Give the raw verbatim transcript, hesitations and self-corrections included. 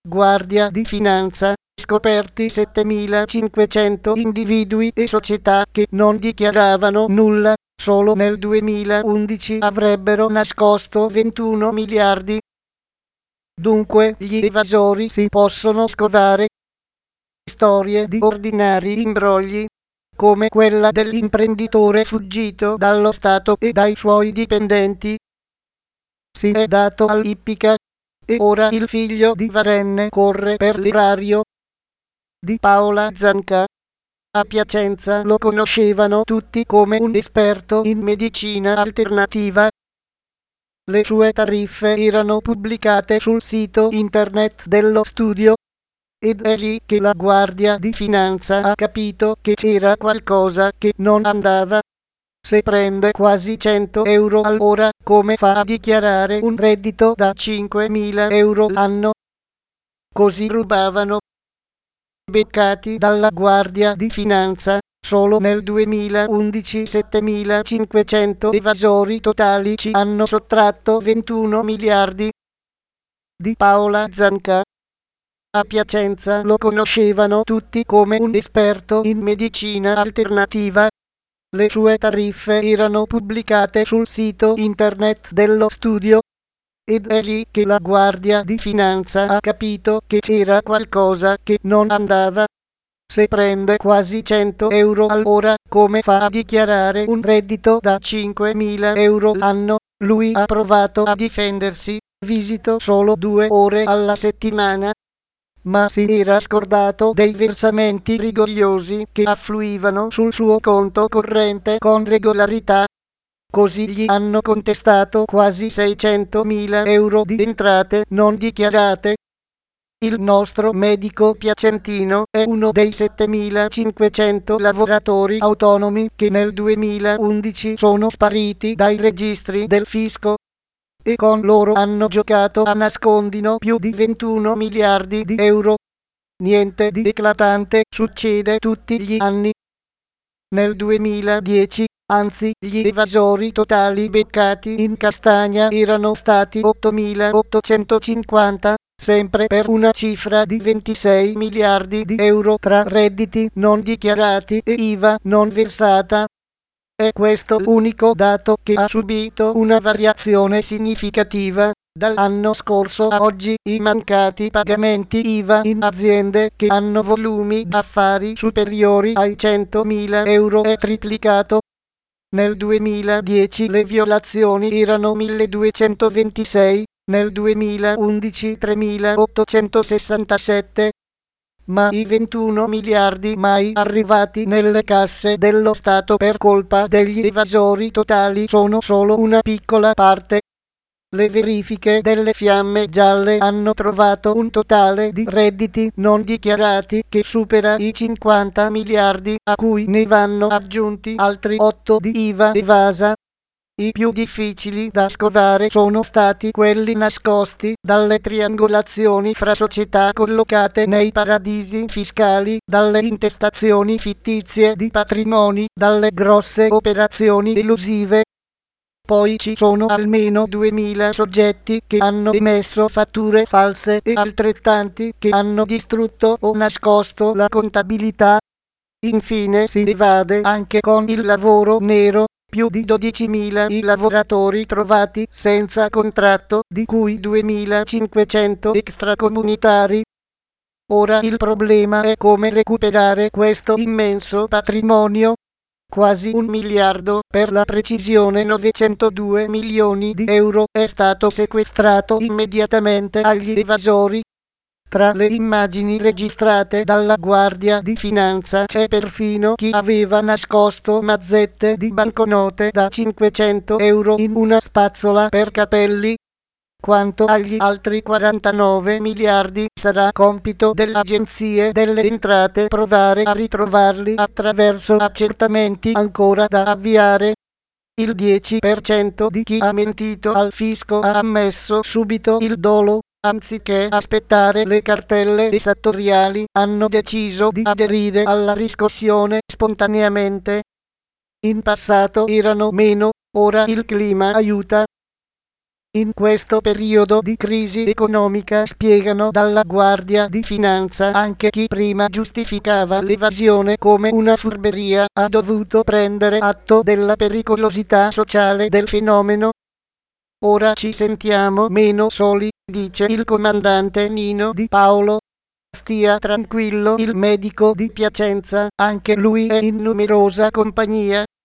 Guardia di Finanza, scoperti settemilacinquecento individui e società che non dichiaravano nulla, solo nel duemilaundici avrebbero nascosto ventuno miliardi. Dunque gli evasori si possono scovare. Storie di ordinari imbrogli, come quella dell'imprenditore fuggito dallo Stato e dai suoi dipendenti. Si è dato all'ippica e ora il figlio di Varenne corre per l'erario. Di Paola Zanca. A Piacenza lo conoscevano tutti come un esperto in medicina alternativa. Le sue tariffe erano pubblicate sul sito internet dello studio. Ed è lì che la Guardia di Finanza ha capito che c'era qualcosa che non andava. Se prende quasi cento euro all'ora, come fa a dichiarare un reddito da cinquemila euro l'anno? Così rubavano. Beccati dalla Guardia di Finanza, solo nel duemilaundici settemilacinquecento evasori totali ci hanno sottratto ventuno miliardi. Di Paola Zanca. A Piacenza lo conoscevano tutti come un esperto in medicina alternativa. Le sue tariffe erano pubblicate sul sito internet dello studio. Ed è lì che la Guardia di Finanza ha capito che c'era qualcosa che non andava. Se prende quasi cento euro all'ora, come fa a dichiarare un reddito da cinquemila euro l'anno? Lui ha provato a difendersi, visito solo due ore alla settimana. Ma si era scordato dei versamenti rigogliosi che affluivano sul suo conto corrente con regolarità. Così gli hanno contestato quasi seicentomila euro di entrate non dichiarate. Il nostro medico piacentino è uno dei settemilacinquecento lavoratori autonomi che nel duemilaundici sono spariti dai registri del fisco. E con loro hanno giocato a nascondino più di ventuno miliardi di euro. Niente di eclatante succede tutti gli anni. Nel duemiladieci, anzi, gli evasori totali beccati in castagna erano stati ottomilaottocentocinquanta, sempre per una cifra di ventisei miliardi di euro tra redditi non dichiarati e I V A non versata. È questo l'unico dato che ha subito una variazione significativa. Dall'anno scorso a oggi i mancati pagamenti I V A in aziende che hanno volumi d'affari superiori ai centomila euro è triplicato. Nel duemiladieci le violazioni erano milleduecentoventisei, nel duemilaundici tremilaottocentosessantasette. Ma i ventuno miliardi mai arrivati nelle casse dello Stato per colpa degli evasori totali sono solo una piccola parte. Le verifiche delle fiamme gialle hanno trovato un totale di redditi non dichiarati che supera i cinquanta miliardi, a cui ne vanno aggiunti altri otto di I V A evasa. I più difficili da scovare sono stati quelli nascosti dalle triangolazioni fra società collocate nei paradisi fiscali, dalle intestazioni fittizie di patrimoni, dalle grosse operazioni elusive. Poi ci sono almeno duemila soggetti che hanno emesso fatture false e altrettanti che hanno distrutto o nascosto la contabilità. Infine si evade anche con il lavoro nero. Più di dodicimila i lavoratori trovati senza contratto, di cui duemilacinquecento extracomunitari. Ora il problema è come recuperare questo immenso patrimonio. Quasi un miliardo, per la precisione novecentodue milioni di euro, è stato sequestrato immediatamente agli evasori. Tra le immagini registrate dalla Guardia di Finanza c'è perfino chi aveva nascosto mazzette di banconote da cinquecento euro in una spazzola per capelli. Quanto agli altri quarantanove miliardi sarà compito delle agenzie delle entrate provare a ritrovarli attraverso accertamenti ancora da avviare. Il dieci per cento di chi ha mentito al fisco ha ammesso subito il dolo. Anziché aspettare le cartelle esattoriali, hanno deciso di aderire alla riscossione spontaneamente. In passato erano meno, ora il clima aiuta. In questo periodo di crisi economica, spiegano dalla Guardia di Finanza, anche chi prima giustificava l'evasione come una furberia ha dovuto prendere atto della pericolosità sociale del fenomeno. Ora ci sentiamo meno soli, dice il comandante Nino Di Paolo. Stia tranquillo il medico di Piacenza, anche lui è in numerosa compagnia.